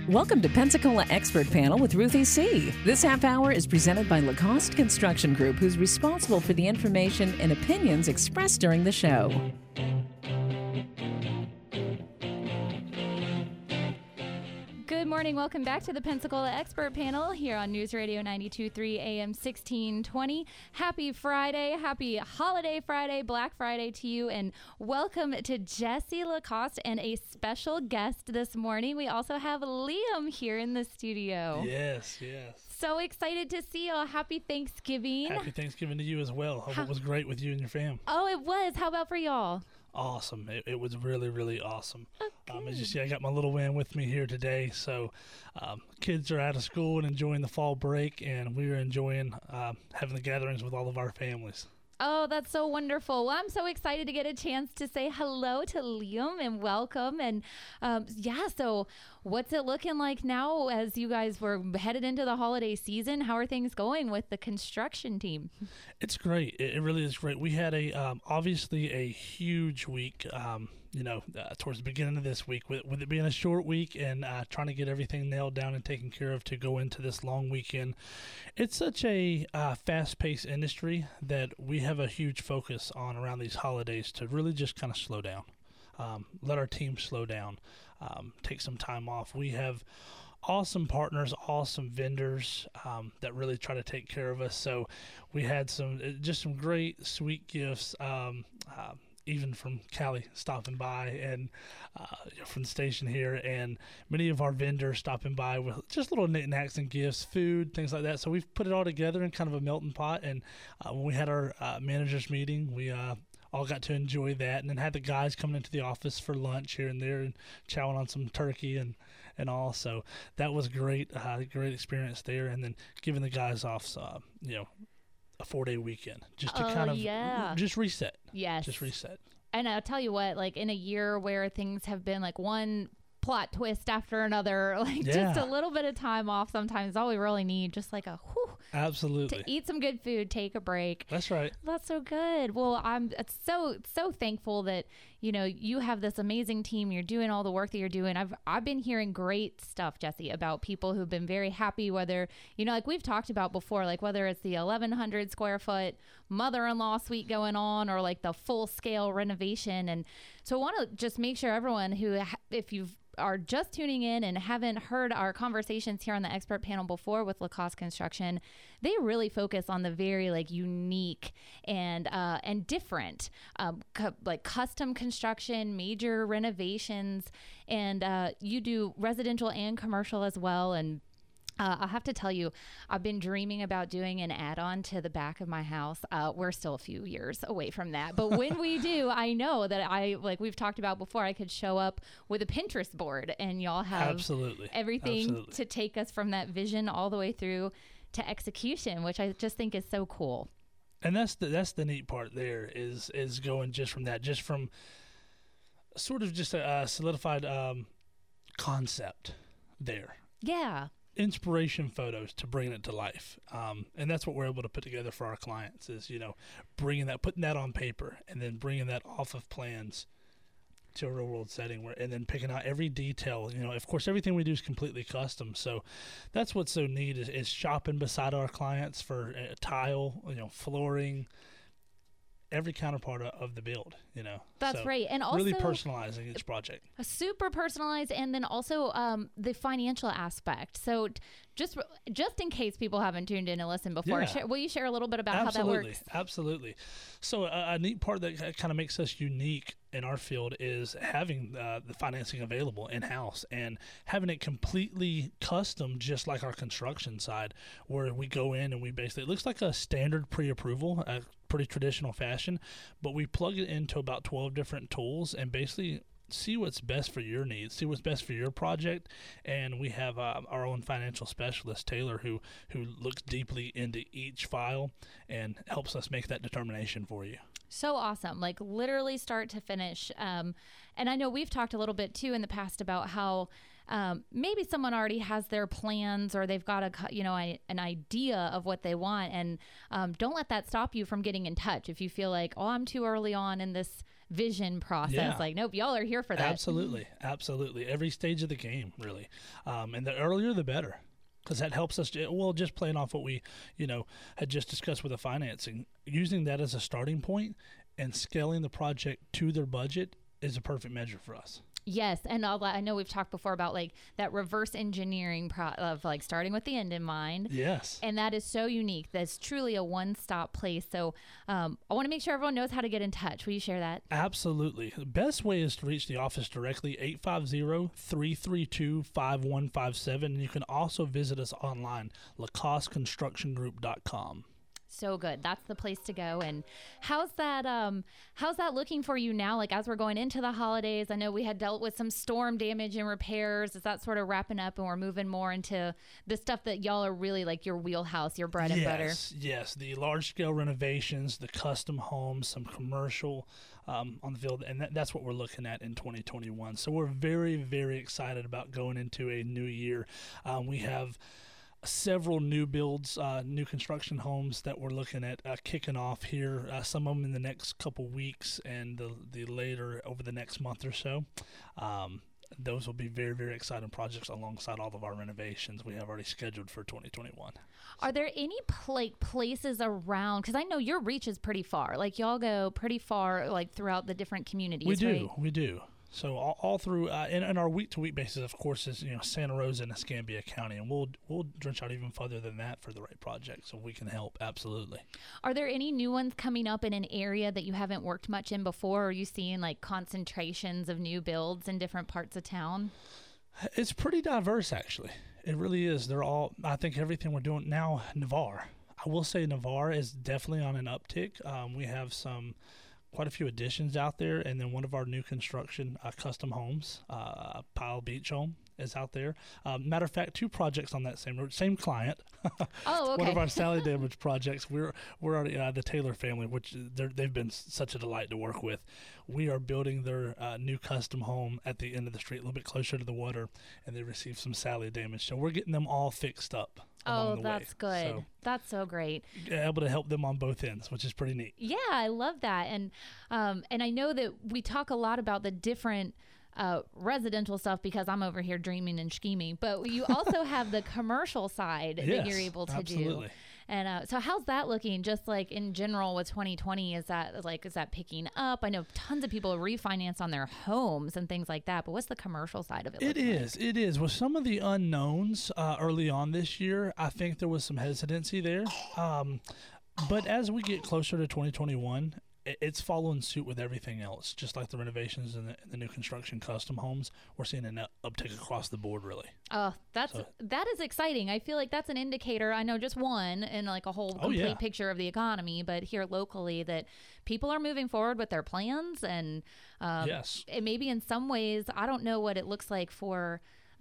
Welcome to Pensacola Expert Panel with Ruthie C. This half hour is presented by Lacoste Construction Group, who's responsible for the information and opinions expressed during the show. Good morning. Welcome back to the Pensacola Expert Panel here on News Radio 92.3 AM 1620. Happy Friday. Happy Holiday Friday, Black Friday to you. And welcome to Jesse Lacoste and a special guest this morning. We also have Liam here in the studio. Yes. So excited to see you all. Happy Thanksgiving. Happy Thanksgiving to you as well. Hope it was great with you and your fam. Oh, it was. How about for y'all? Awesome. It was really, really awesome. Okay. As you see, I got my little man with me here today. So kids are out of school and enjoying the fall break, and we are enjoying having the gatherings with all of our families. Oh, that's so wonderful. Well, I'm so excited to get a chance to say hello to Liam and welcome. And so what's it looking like now as you guys were headed into the holiday season? How are things going with the construction team? It's great. It really is great. We had obviously a huge week, towards the beginning of this week, with it being a short week and trying to get everything nailed down and taken care of to go into this long weekend. It's such a fast-paced industry that we have a huge focus on around these holidays to really just kind of slow down, let our team slow down, take some time off. We have awesome partners, awesome vendors that really try to take care of us. So we had some great, sweet gifts. Even from Callie stopping by and from the station here, and many of our vendors stopping by with just little knickknacks and gifts, food, things like that. So we've put it all together in kind of a melting pot. And when we had our managers meeting, we all got to enjoy that, and then had the guys coming into the office for lunch here and there and chowing on some turkey and all. So that was great, great experience there. And then giving the guys off, a 4-day weekend just to kind of just reset. Yes. Just reset. And I'll tell you what, like in a year where things have been like one plot twist after another, just a little bit of time off sometimes is all we really need. Just like a whew. Absolutely. To eat some good food, take a break. That's right. That's so good. Well, I'm so thankful that, you have this amazing team. You're doing all the work that you're doing. I've been hearing great stuff, Jesse, about people who've been very happy, whether, like we've talked about before, like whether it's the 1,100 square foot mother-in-law suite going on or like the full scale renovation. And so I want to just make sure everyone who, if you've are just tuning in and haven't heard our conversations here on the expert panel before with Lacoste Construction, they really focus on the very unique and different custom construction, major renovations, and you do residential and commercial as well. And I'll have to tell you, I've been dreaming about doing an add-on to the back of my house. We're still a few years away from that. But when we do, I know that we've talked about before, I could show up with a Pinterest board and y'all have everything to take us from that vision all the way through to execution, which I just think is so cool. And that's the neat part there is going just from sort of just a solidified concept there. Yeah. Inspiration photos to bring it to life, and that's what we're able to put together for our clients is putting that on paper and then bringing that off of plans to a real world setting and then picking out every detail. Of course everything we do is completely custom, so that's what's so neat is shopping beside our clients for tile, flooring, every counterpart of the build, That's right. And also really personalizing each project. Super personalized, and then also the financial aspect. So just in case people haven't tuned in and listened before, will you share a little bit about how that works? Absolutely. So a neat part that kind of makes us unique in our field is having the financing available in-house and having it completely custom, just like our construction side, where we go in and we basically, it looks like a standard pre-approval, a pretty traditional fashion, but we plug it into about 12 different tools and basically see what's best for your needs, see what's best for your project. And we have our own financial specialist, Taylor, who looks deeply into each file and helps us make that determination for you. So awesome, like literally start to finish. And I know we've talked a little bit too in the past about how maybe someone already has their plans or they've got an idea of what they want, and don't let that stop you from getting in touch. If you feel like, I'm too early on in this vision process. Yeah. Like, nope, y'all are here for that. Absolutely. Absolutely. Every stage of the game, really. And the earlier, the better. Because that helps us, just playing off what we, had just discussed with the financing, using that as a starting point and scaling the project to their budget is a perfect measure for us. Yes, and I know we've talked before about like that reverse engineering of like starting with the end in mind. Yes. And that is so unique. That's truly a one-stop place. So I want to make sure everyone knows how to get in touch. Will you share that? Absolutely. The best way is to reach the office directly, 850-332-5157. And you can also visit us online, LacosteConstructionGroup.com. So good. That's the place to go. And how's that looking for you now? Like as we're going into the holidays, I know we had dealt with some storm damage and repairs. Is that sort of wrapping up and we're moving more into the stuff that y'all are really like your wheelhouse, your bread and butter? Yes. The large scale renovations, the custom homes, some commercial on the field. And that's what we're looking at in 2021. So we're very, very excited about going into a new year. We have several new builds, new construction homes that we're looking at kicking off here. Some of them in the next couple weeks, and the later over the next month or so. Those will be very, very exciting projects alongside all of our renovations we have already scheduled for 2021. Are there any places around? Because I know your reach is pretty far. Like y'all go pretty far, like throughout the different communities. We do. Right? We do. So all through, and our week-to-week basis, of course, is Santa Rosa and Escambia County, and we'll drench out even further than that for the right project, so we can help absolutely. Are there any new ones coming up in an area that you haven't worked much in before? Or are you seeing like concentrations of new builds in different parts of town? It's pretty diverse, actually. It really is. They're all. I think everything we're doing now, Navarre. I will say Navarre is definitely on an uptick. We have quite a few additions out there, and then one of our new construction custom homes, Pile Beach Home, is out there. Matter of fact, 2 projects on that same client. Oh, okay. One of our Sally damage projects. We're already the Taylor family, which they've been such a delight to work with. We are building their new custom home at the end of the street, a little bit closer to the water, and they received some Sally damage. So we're getting them all fixed up. Oh, that's good. So, that's so great. Able to help them on both ends, which is pretty neat. Yeah, I love that. And I know that we talk a lot about the different residential stuff because I'm over here dreaming and scheming, but you also have the commercial side that you're able to absolutely. do. And so how's that looking just like in general with 2020? Is that picking up? I know tons of people refinance on their homes and things like that, but what's the commercial side of it? It is. With some of the unknowns early on this year, I think there was some hesitancy there. But as we get closer to 2021, it's following suit with everything else. Just like the renovations and the new construction custom homes, we're seeing an uptick across the board, really. Oh, that is exciting. I feel like that's an indicator. I know just one in like a whole complete picture of the economy, but here locally that people are moving forward with their plans, and yes, it maybe in some ways, I don't know what it looks like for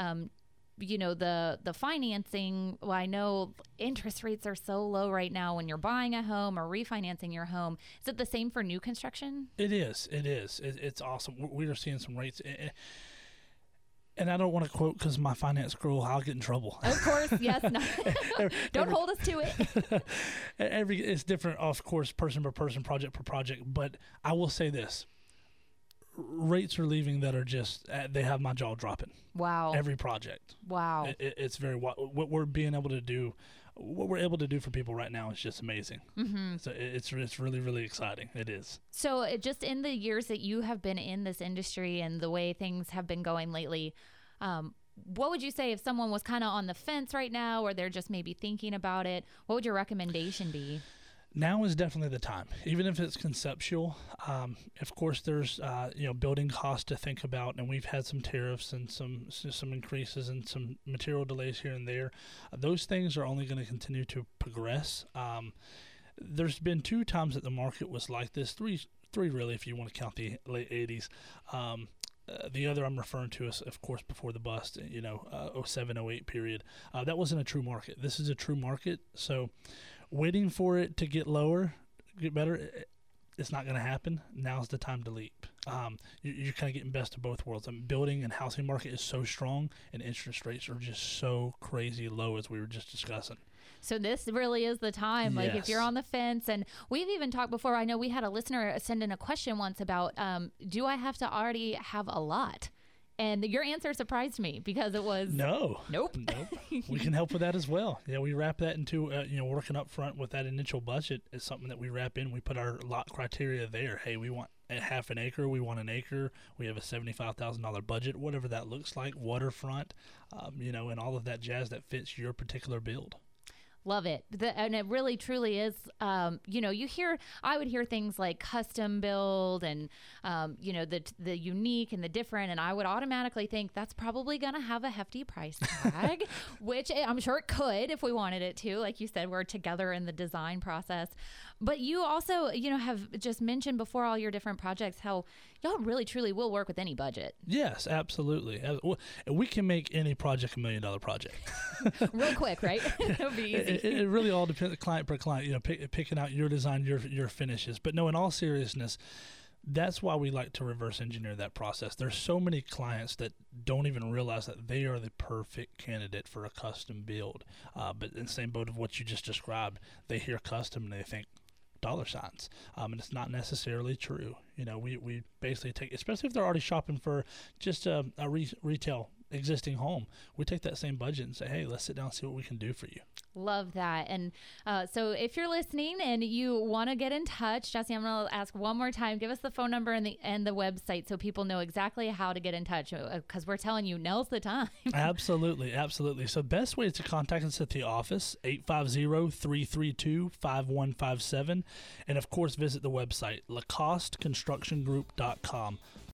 the financing. Well, I know interest rates are so low right now when you're buying a home or refinancing your home. Is it the same for new construction? It is. It's awesome. We are seeing some rates. And I don't want to quote because my finance girl, I'll get in trouble. Of course, yes. No. Don't hold us to it. It's different, of course, person per person, project per project. But I will say this. Rates are leaving that are just, they have my jaw dropping. Wow. Every project. Wow. It's very, what we're able to do for people right now is just amazing. Mm-hmm. So it's really, really exciting. It is. So just in the years that you have been in this industry and the way things have been going lately, what would you say if someone was kind of on the fence right now, or they're just maybe thinking about it? What would your recommendation be? Now is definitely the time, even if it's conceptual. Of course, there's building costs to think about, and we've had some tariffs and some increases and some material delays here and there. Those things are only going to continue to progress. There's been 2 times that the market was like this, three really, if you want to count the late 80s. The other I'm referring to is, of course, before the bust, 07, 08 period. That wasn't a true market. This is a true market, so waiting for it to get better, it's not going to happen. Now's the time to leap. You're kind of getting best of both worlds. Building and housing market is so strong, and interest rates are just so crazy low, as we were just discussing. So this really is the time. Like if you're on the fence, and we've even talked before, I know we had a listener send in a question once about, do I have to already have a lot? And your answer surprised me because it was nope. We can help with that as well. Yeah, we wrap that into working up front with that initial budget is something that we wrap in. We put our lot criteria there. Hey, we want a half an acre. We want an acre. We have a $75,000 budget, whatever that looks like. Waterfront, and all of that jazz that fits your particular build. Love it. And it really, truly is, I would hear things like custom build and, the unique and the different. And I would automatically think that's probably going to have a hefty price tag, which I'm sure it could if we wanted it to. Like you said, we're together in the design process. But you also, have just mentioned before all your different projects how y'all really, truly will work with any budget. Yes, absolutely. We can make any project $1 million project. Real quick, right? It'll be easy. It really all depends client per client, picking out your design, your finishes. But no, in all seriousness, that's why we like to reverse engineer that process. There's so many clients that don't even realize that they are the perfect candidate for a custom build. But in the same boat of what you just described, they hear custom and they think dollar signs. And it's not necessarily true. We basically take, especially if they're already shopping for just a retail existing home, we take that same budget and say, hey, let's sit down and see what we can do for you. Love that. And so if you're listening and you want to get in touch, Jesse, I'm going to ask one more time, give us the phone number and the website so people know exactly how to get in touch, because we're telling you, now's the time. Absolutely. So best way is to contact us at the office, 850-332-5157. And of course, visit the website, LacosteConstructionGroup.com.